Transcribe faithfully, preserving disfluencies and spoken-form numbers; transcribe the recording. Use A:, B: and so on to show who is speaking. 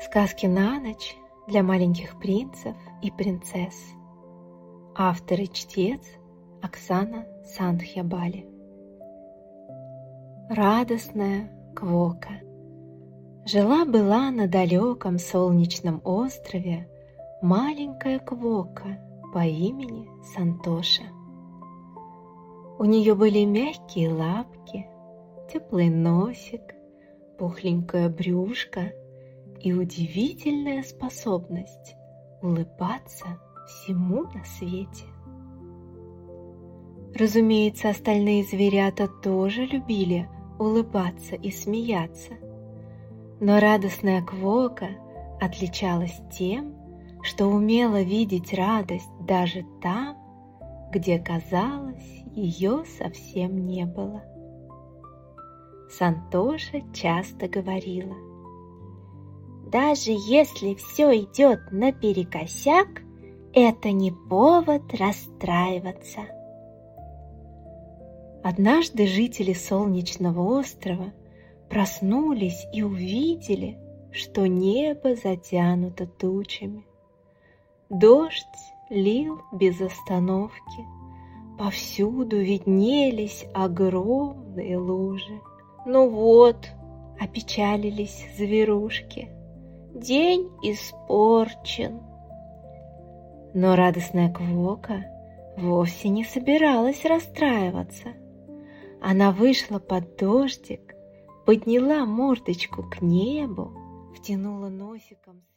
A: Сказки на ночь для маленьких принцев и принцесс. Автор и чтец Оксана Сандхьябали. Радостная Квока. Жила-была на далеком солнечном острове маленькая Квока по имени Сантоша. У нее были мягкие лапки, теплый носик, пухленькое брюшко и удивительная способность улыбаться всему на свете. Разумеется, остальные зверята тоже любили улыбаться и смеяться, но радостная Квока отличалась тем, что умела видеть радость даже там, где, казалось, ее совсем не было. Сантоша часто говорила: «Даже если все идет наперекосяк, это не повод расстраиваться». Однажды жители солнечного острова проснулись и увидели, что небо затянуто тучами. Дождь лил без остановки, повсюду виднелись огромные лужи. «Ну вот», — опечалились зверушки, — «день испорчен». Но радостная Квока вовсе не собиралась расстраиваться. Она вышла под дождик, подняла мордочку к небу, втянула носиком